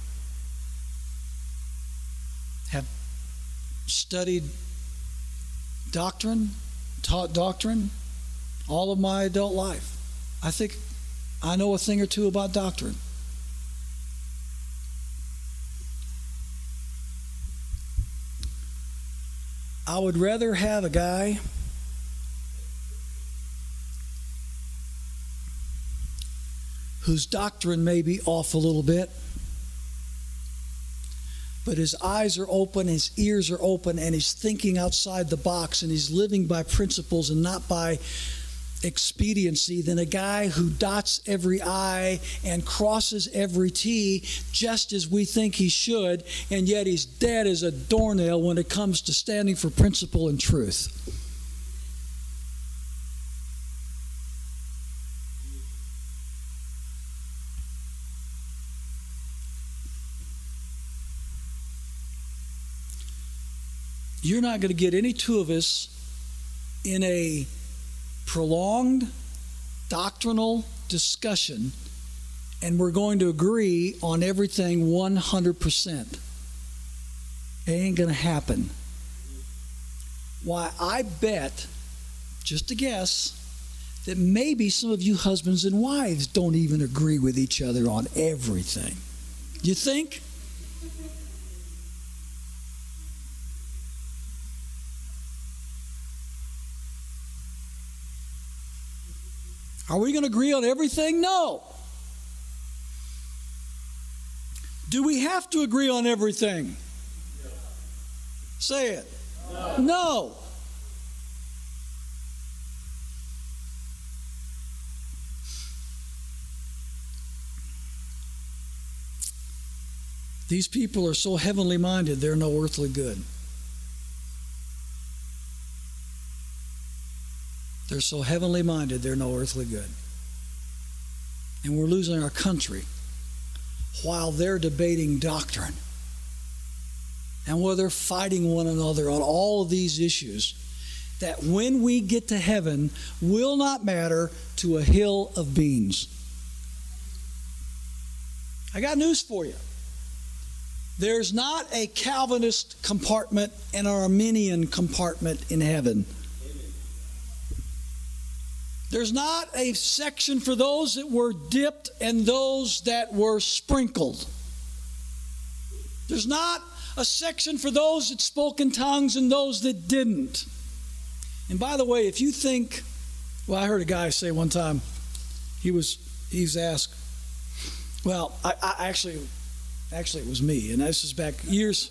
have studied doctrine, taught doctrine all of my adult life. I think I know a thing or two about doctrine. I would rather have a guy whose doctrine may be off a little bit, but his eyes are open, his ears are open, and he's thinking outside the box, and he's living by principles and not by expediency, than a guy who dots every I and crosses every T just as we think he should, and yet he's dead as a doornail when it comes to standing for principle and truth. You're not going to get any two of us in a prolonged doctrinal discussion and we're going to agree on everything 100%. It ain't going to happen. Why, I bet, just a guess, that maybe some of you husbands and wives don't even agree with each other on everything. You think? Are we going to agree on everything? No. Do we have to agree on everything? Say it. No. These people are so heavenly minded, they're no earthly good. They're so heavenly minded, they're no earthly good. And we're losing our country while they're debating doctrine. And while they're fighting one another on all of these issues that when we get to heaven will not matter to a hill of beans. I got news for you. There's not a Calvinist compartment and an Arminian compartment in heaven. There's not a section for those that were dipped and those that were sprinkled. There's not a section for those that spoke in tongues and those that didn't. And by the way, if you think, well, I heard a guy say one time, he was asked, well, I actually it was me, and this is back years.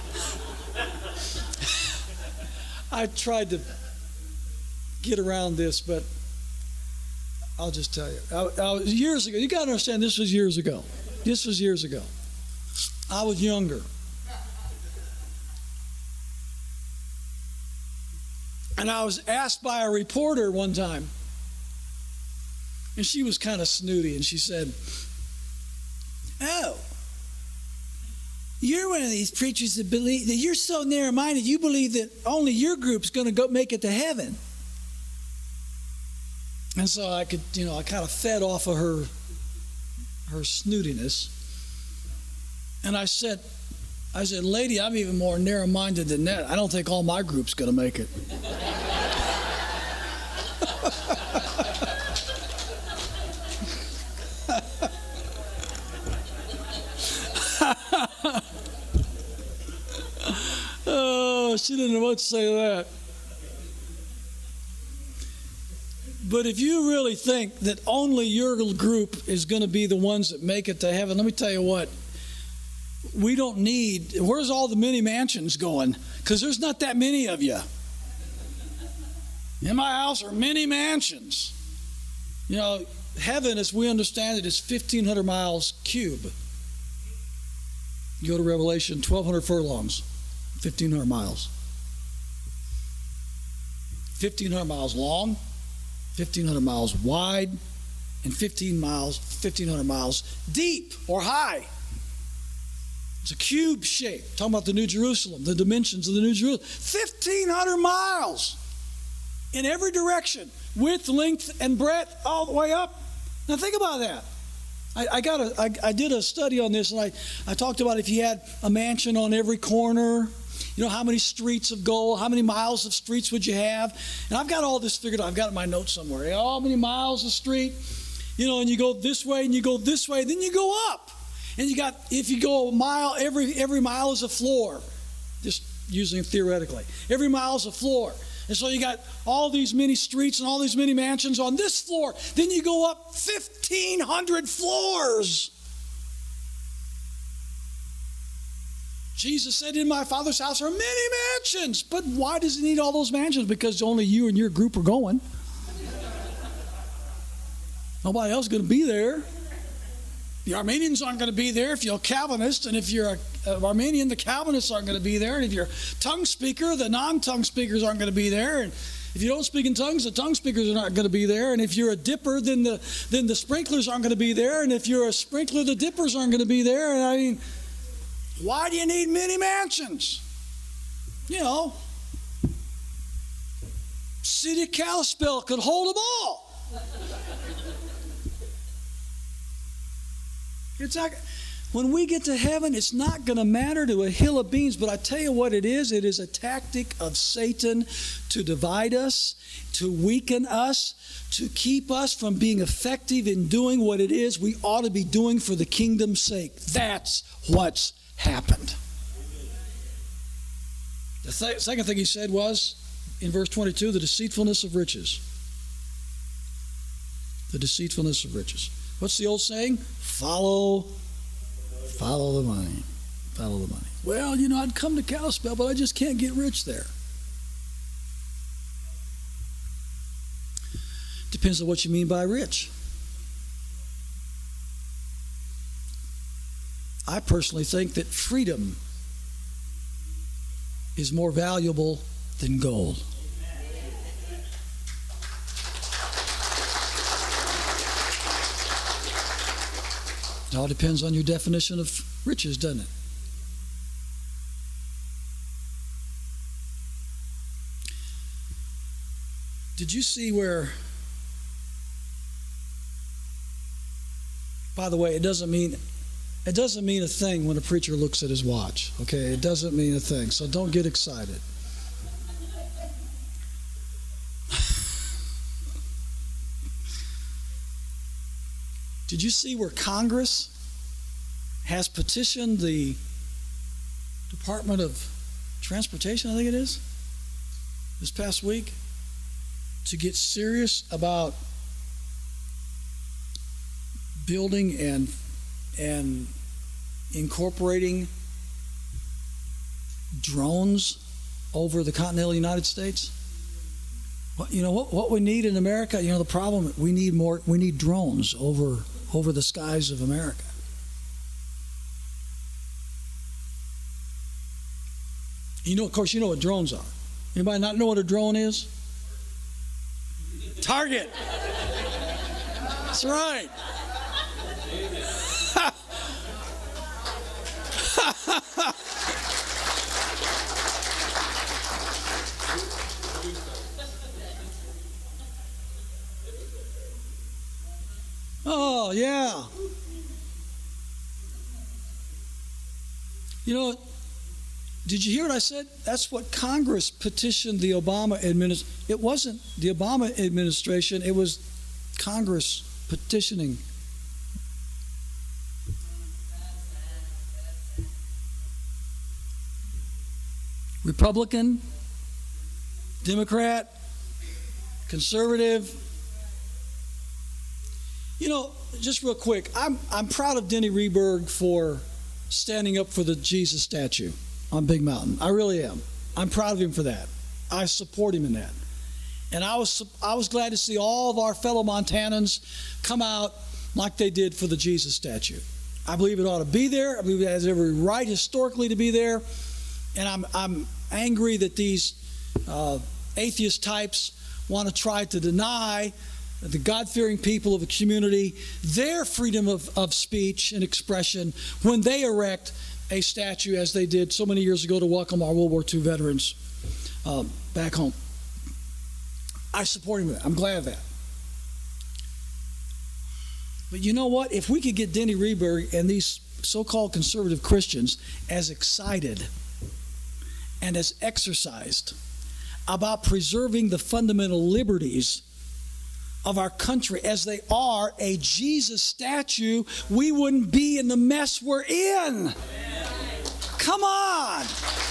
I tried to get around this, but I'll just tell you. I was years ago. You got to understand, this was years ago. This was years ago. I was younger. And I was asked by a reporter one time, and she was kind of snooty, and she said, "Oh, you're one of these preachers that believe that you're so narrow-minded, you believe that only your group's going to go make it to heaven." And so I could, I kind of fed off of her snootiness. And I said, "Lady, I'm even more narrow-minded than that. I don't think all my group's going to make it." Oh, she didn't know what to say to that. But if you really think that only your group is going to be the ones that make it to heaven, let me tell you what. We don't need, where's all the mini mansions going? Because there's not that many of you. In my house are many mansions. Heaven, as we understand it, is 1,500 miles cube. Go to Revelation, 1,200 furlongs, 1,500 miles. 1,500 miles long, 1,500 miles wide, and 1,500 miles deep or high. It's a cube shape. Talking about the New Jerusalem, the dimensions of the New Jerusalem. 1,500 miles in every direction, width, length, and breadth, all the way up. Now think about that. I did a study on this, and I talked about if you had a mansion on every corner, you know, how many streets of gold, how many miles of streets would you have? And I've got all this figured out. I've got it in my notes somewhere. How many miles of street, you know, and you go this way and you go this way, then you go up. And you got, if you go a mile, every mile is a floor, just using it theoretically. Every mile is a floor. And so you got all these many streets and all these many mansions on this floor. Then you go up 1,500 floors. Jesus said, in my Father's house are many mansions. But why does he need all those mansions? Because only you and your group are going. Nobody else is going to be there. The Armenians aren't going to be there if you're a Calvinist, and if you're an Armenian, the Calvinists aren't going to be there, and if you're a tongue speaker, the non-tongue speakers aren't going to be there, and if you don't speak in tongues, the tongue speakers are not going to be there, and if you're a dipper, then the sprinklers aren't going to be there, and if you're a sprinkler, the dippers aren't going to be there. And I mean, why do you need many mansions? You know, City of Kalispell could hold them all. It's not, when we get to heaven, it's not going to matter to a hill of beans. But I tell you what it is a tactic of Satan to divide us, to weaken us, to keep us from being effective in doing what it is we ought to be doing for the kingdom's sake. That's what's happened. The second thing he said was, in verse 22, the deceitfulness of riches. The deceitfulness of riches. What's the old saying? Follow the money. Follow the money. Well, you know, I'd come to Kalispell, but I just can't get rich there. Depends on what you mean by rich. I personally think that freedom is more valuable than gold. It all depends on your definition of riches, doesn't it? Did you see where, by the way, it doesn't mean a thing when a preacher looks at his watch, okay? It doesn't mean a thing, so don't get excited. Did you see where Congress has petitioned the Department of Transportation, I think it is, this past week, to get serious about building and incorporating drones over the continental United States? You know what we need in America? You know the problem, we need drones over the skies of America. You know, of course, you know what drones are. Anybody not know what a drone is? Target. That's right. Oh, yeah. You know, did you hear what I said? That's what Congress petitioned the Obama administration. It wasn't the Obama administration, it was Congress petitioning. Republican, Democrat, conservative. You know, just real quick, I'm proud of Denny Rehberg for standing up for the Jesus statue on Big Mountain. I really am. I'm proud of him for that. I support him in that. And I was glad to see all of our fellow Montanans come out like they did for the Jesus statue. I believe it ought to be there. I believe it has every right historically to be there. And I'm angry that these atheist types want to try to deny the God-fearing people of a community their freedom of speech and expression when they erect a statue, as they did so many years ago, to welcome our World War II veterans back home. I support him in that. I'm glad of that. But you know what? If we could get Denny Rehberg and these so-called conservative Christians as excited and as exercised about preserving the fundamental liberties of our country as they are a Jesus statue, we wouldn't be in the mess we're in. Come on.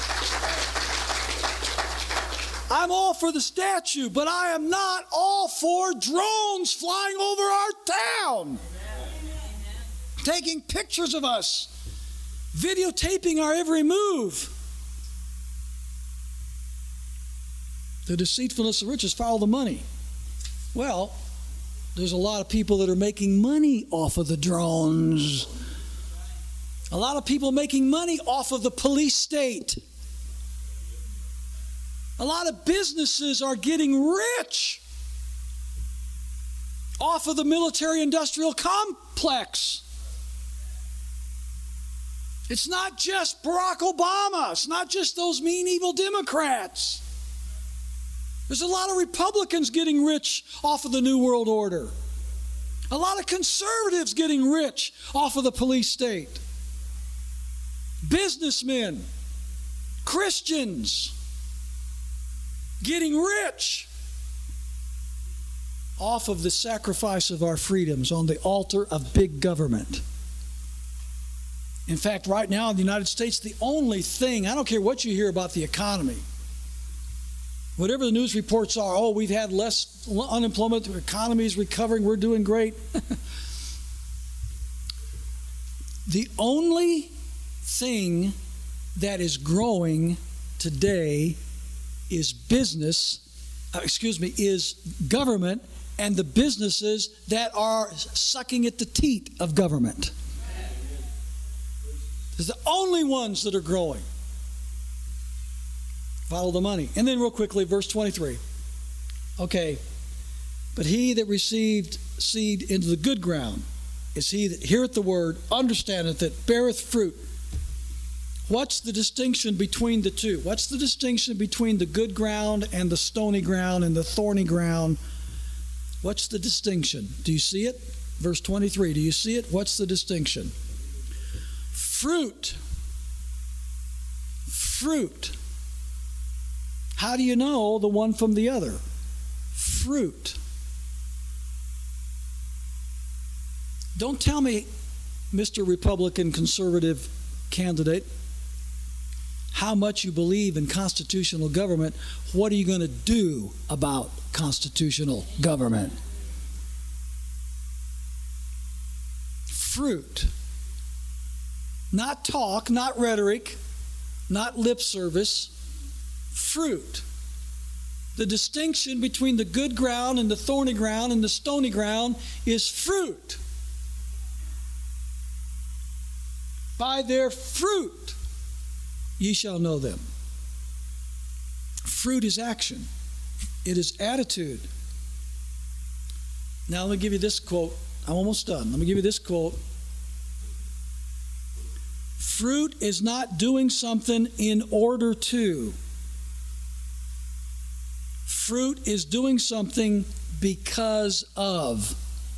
I'm all for the statue, but I am not all for drones flying over our town, taking pictures of us, videotaping our every move. The deceitfulness of riches follow the money. Well, there's a lot of people that are making money off of the drones. A lot of people making money off of the police state. A lot of businesses are getting rich off of the military-industrial complex. It's not just Barack Obama. It's not just those mean, evil Democrats. There's a lot of Republicans getting rich off of the New World Order. A lot of conservatives getting rich off of the police state. Businessmen, Christians getting rich off of the sacrifice of our freedoms on the altar of big government. In fact, right now in the United States, the only thing, I don't care what you hear about the economy, whatever the news reports are, oh, we've had less unemployment, the economy is recovering, we're doing great. The only thing that is growing today is is government and the businesses that are sucking at the teat of government. They're the only ones that are growing. Follow the money. And then real quickly, verse 23. Okay. But he that received seed into the good ground is he that heareth the word, understandeth it, beareth fruit. What's the distinction between the two? What's the distinction between the good ground and the stony ground and the thorny ground? What's the distinction? Do you see it? Verse 23. Do you see it? What's the distinction? Fruit. Fruit. How do you know the one from the other? Fruit. Don't tell me, Mr. Republican conservative candidate, how much you believe in constitutional government. What are you going to do about constitutional government? Fruit. Not talk, not rhetoric, not lip service. Fruit. The distinction between the good ground and the thorny ground and the stony ground is fruit. By their fruit ye shall know them. Fruit is action. It is attitude. Now let me give you this quote. I'm almost done. Let me give you this quote. Fruit is not doing something in order to. Fruit is doing something because of.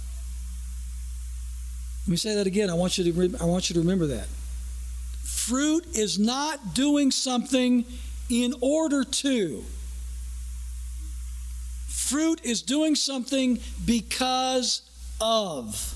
Let me say that again. I want you to remember that. Fruit is not doing something in order to. Fruit is doing something because of.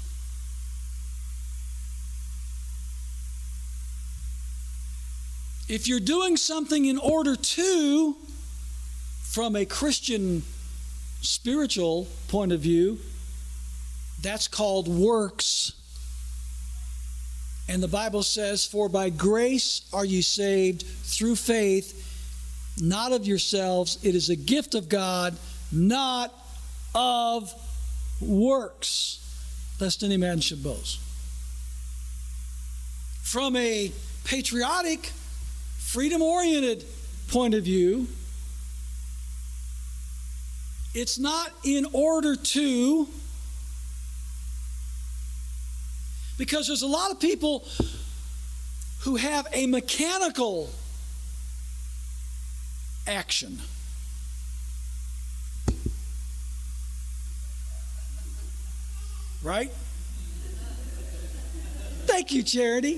If you're doing something in order to, from a Christian spiritual point of view, that's called works. And the Bible says, for by grace are ye saved through faith, not of yourselves. It is a gift of God, not of works, lest any man should boast. from a patriotic, freedom-oriented point of view, it's not in order to, because there's a lot of people who have a mechanical action. Right? Thank you, Charity.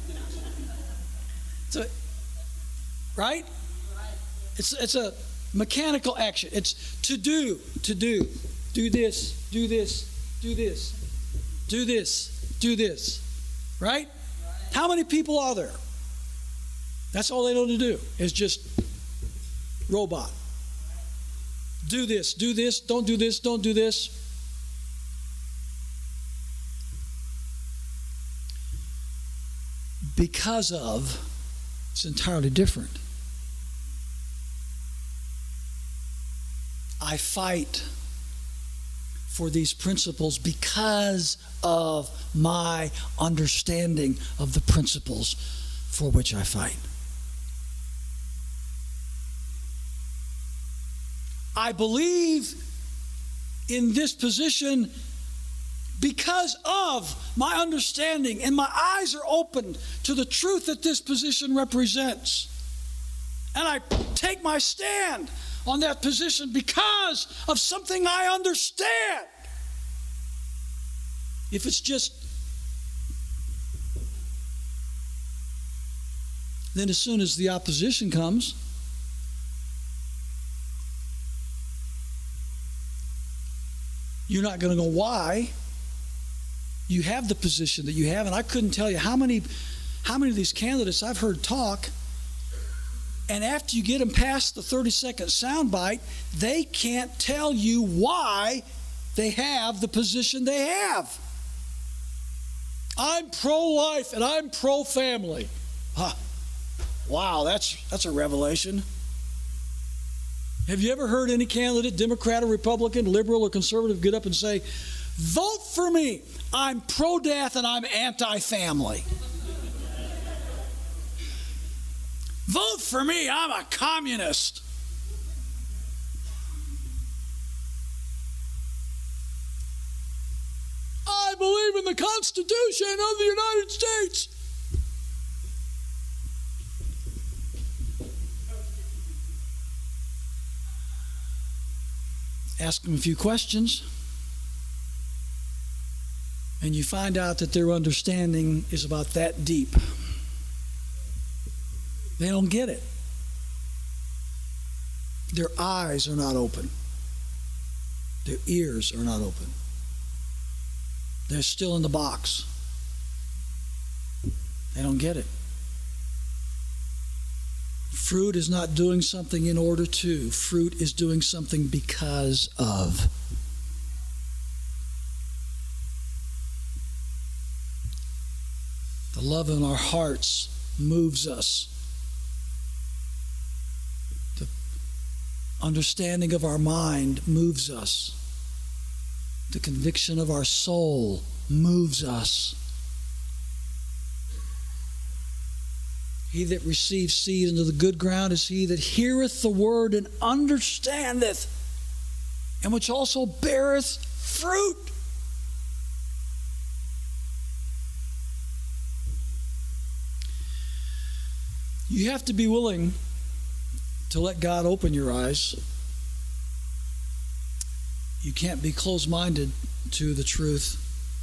Right? It's a mechanical action. It's to do this, do this, do this, do this, do this. Right? How many people are there? That's all they know to do is just robot. Do this, don't do this, don't do this. Because of, it's entirely different. I fight for these principles because of my understanding of the principles for which I fight. I believe in this position because of my understanding, and my eyes are open to the truth that this position represents. And I take my stand on that position because of something I understand. If it's just, then as soon as the opposition comes, you're not going to know why you have the position that you have. And I couldn't tell you how many of these candidates I've heard talk, and after you get them past the 30-second soundbite, they can't tell you why they have the position they have. I'm pro-life and I'm pro-family. Wow, that's a revelation. Have you ever heard any candidate, Democrat or Republican, liberal or conservative, get up and say, vote for me, I'm pro-death and I'm anti-family? Vote for me, I'm a communist. I believe in the Constitution of the United States. Ask them a few questions, and you find out that their understanding is about that deep. They don't get it. Their eyes are not open. Their ears are not open. They're still in the box. They don't get it. Fruit is not doing something in order to. Fruit is doing something because of. The love in our hearts moves us. The understanding of our mind moves us. The conviction of our soul moves us. He that receives seed into the good ground is he that heareth the word and understandeth, and which also beareth fruit. You have to be willing to let God open your eyes. You can't be closed-minded to the truth.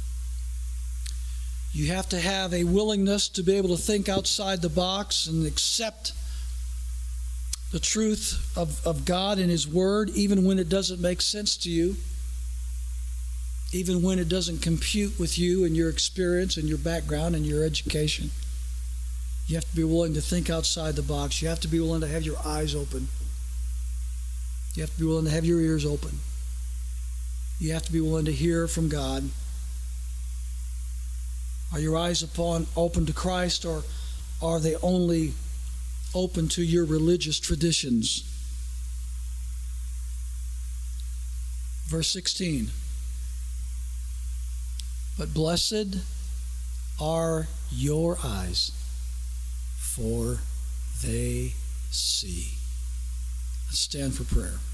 You have to have a willingness to be able to think outside the box and accept the truth of God and His Word, even when it doesn't make sense to you, even when it doesn't compute with you and your experience and your background and your education. You have to be willing to think outside the box. You have to be willing to have your eyes open. You have to be willing to have your ears open. You have to be willing to hear from God. Are your eyes open to Christ, or are they only open to your religious traditions? Verse 16. But blessed are your eyes, for they see. Let's stand for prayer.